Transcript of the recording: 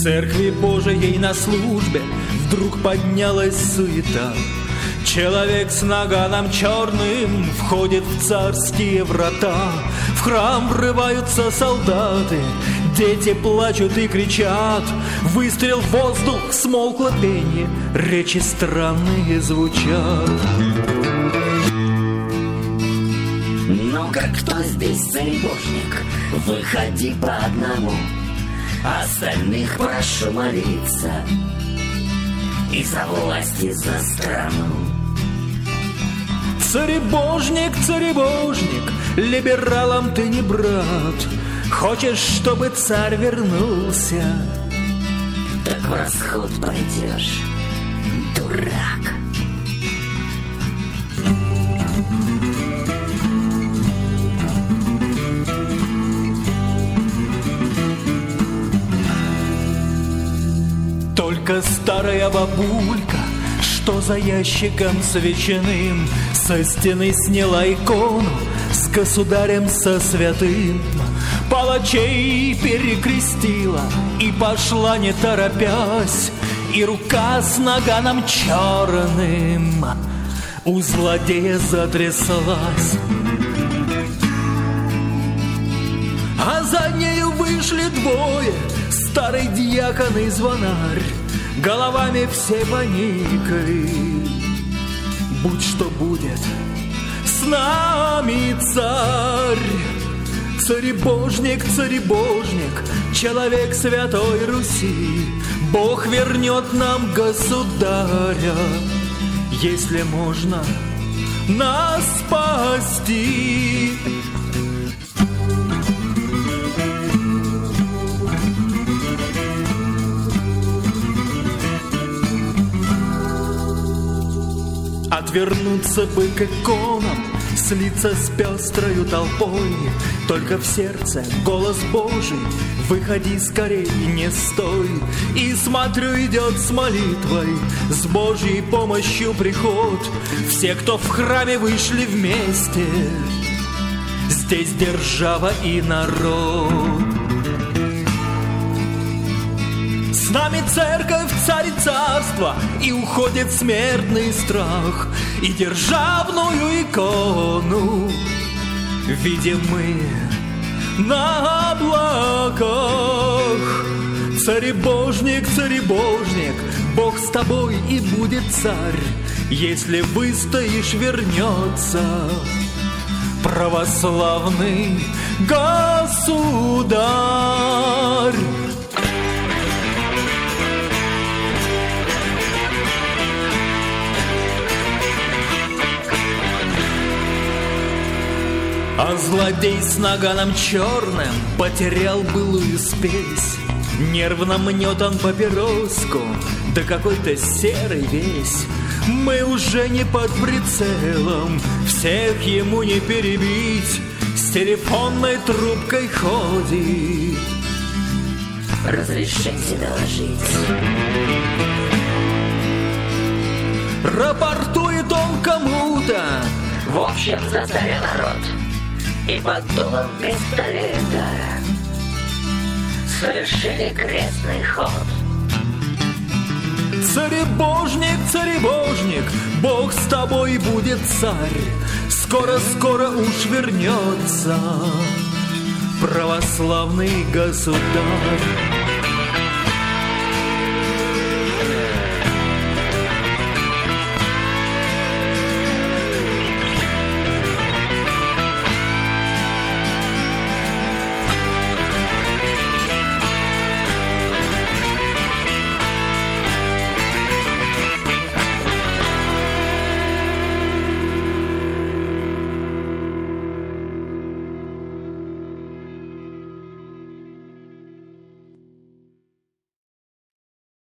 Церкви Божией на службе вдруг поднялась суета. Человек с наганом черным входит в царские врата. В храм врываются солдаты, дети плачут и кричат. Выстрел в воздух, смолкло пение, речи странные звучат. Ну-ка, кто здесь царебожник? Выходи по одному. Остальных прошу молиться и за власть, и за страну. Царебожник, царебожник, либералам ты не брат. Хочешь, чтобы царь вернулся? Так в расход пойдешь, дурак. Только старая бабулька, что за ящиком с ветчиным, со стены сняла икону с государем, со святым. Палачей перекрестила и пошла не торопясь, и рука с наганом черным у злодея затряслась. А за нею вышли двое, старый дьякон и звонарь, головами все поникли. Будь что будет, с нами царь. Царебожник, царебожник, человек святой Руси, Бог вернет нам государя, если можно нас спасти. Отвернуться бы к иконам, слиться с пестрою толпой, только в сердце голос Божий: выходи скорей, не стой. И смотрю, идет с молитвой, с Божьей помощью приход. Все, кто в храме, вышли вместе, здесь держава и народ. С нами церковь, царь и царство, и уходит смертный страх, и державную икону видим мы на облаках. Царебожник, царебожник, Бог с тобой и будет царь, если выстоишь, вернется православный государь. А злодей с наганом черным потерял былую спесь. Нервно мнет он папироску, да какой-то серый весь. Мы уже не под прицелом, всех ему не перебить. С телефонной трубкой ходит. Разрешите доложить. Рапортует он кому-то: в общем, за царя народ. И под дулом пистолета совершили крестный ход. Царебожник, царебожник, Бог с тобой будет царь, скоро-скоро уж вернется православный государь.